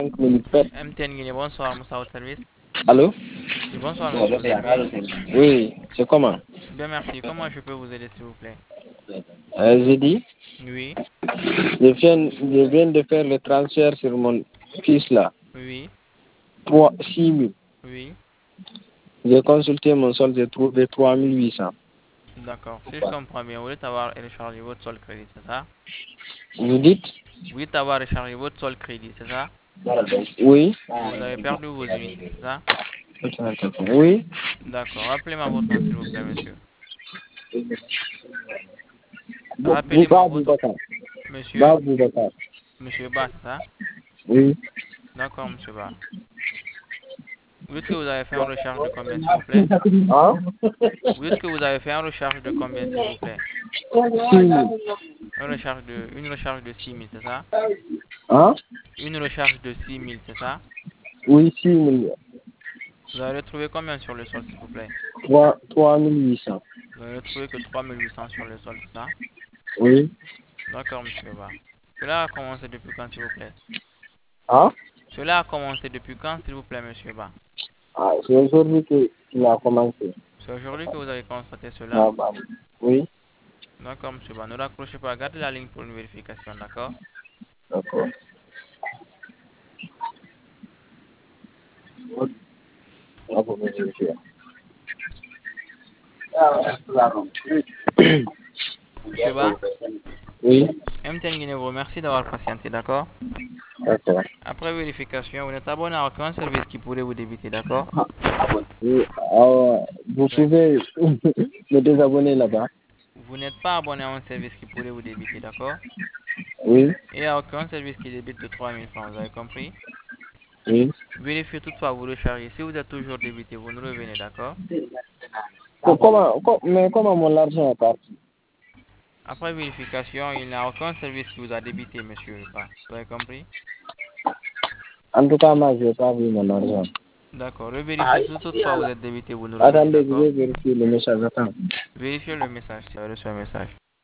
5 minutes près. MTN Guinée, bonsoir, Moussa au service. Allô? Oui, bonsoir monsieur, vous allez bien? Oui, c'est comment? Bien, merci. Comment je peux vous aider, s'il vous plaît? J'ai dit, Oui, je viens de faire le transfert sur mon fils là. oui, 6 000. oui. J'ai consulté mon solde, j'ai trouvé 3 800. D'accord. Si je comprends bien, vous voulez avoir rechargé votre solde crédit, c'est ça? Vous dites? Vous voulez avoir rechargé votre solde crédit, c'est ça? Oui. Et vous avez perdu vos unités, c'est ça? Oui. D'accord. Rappelez-moi votre nom, s'il vous plaît, monsieur. Rappelez-moi Bouba votre... Boubacar. Monsieur? Bouba Boubacar. Monsieur Ba, c'est ça? Oui. D'accord, monsieur Ba. Vous dites que vous avez fait une recharge de combien, s'il vous plaît? Hein? Vous dites que vous avez fait une recharge de combien, s'il vous plaît? 6 000. Une recharge de 6 000, c'est ça? Hein? Une recharge de 6 000, c'est ça? Oui, 6 000. Vous avez retrouvé combien sur le sol, s'il vous plaît? 3 800. Vous avez retrouvé que 3800 sur le sol, c'est ça? Oui. D'accord, monsieur Ba. Cela a commencé depuis quand, s'il vous plaît? Hein? Cela a commencé depuis quand, s'il vous plaît, monsieur Ba? Ah, c'est aujourd'hui qu'il a commencé. C'est aujourd'hui que vous avez constaté cela? Ah, bah, oui. D'accord, monsieur Ba. Ne raccrochez pas. Gardez la ligne pour une vérification, d'accord? D'accord. Ah, bon, vérifier. Monsieur Ba, Oui. MTN Guinée vous remercie d'avoir patienté, d'accord? D'accord. Après vérification, vous n'êtes abonné à aucun service qui pourrait vous débiter, d'accord? Oui. Ah, vous Oui. pouvez me désabonner là-bas. Vous n'êtes pas abonné à un service qui pourrait vous débiter, d'accord? Oui. Et à aucun service qui débite de 3000 francs, vous avez compris? Oui. Vérifiez toutefois, vous rechargez. Si vous êtes toujours débité, vous nous revenez, d'accord? Mais comment mon argent est parti? Après vérification, il n'y a aucun service qui vous a débité, monsieur. Vous avez compris? En tout cas, moi, je n'ai pas vu mon argent. D'accord. Revérifiez. Si toutefois vous êtes débité, vous nous revenez, Attendez, je d'accord? vais vérifier le message. Attends. Vérifiez le message si vous avez reçu un message.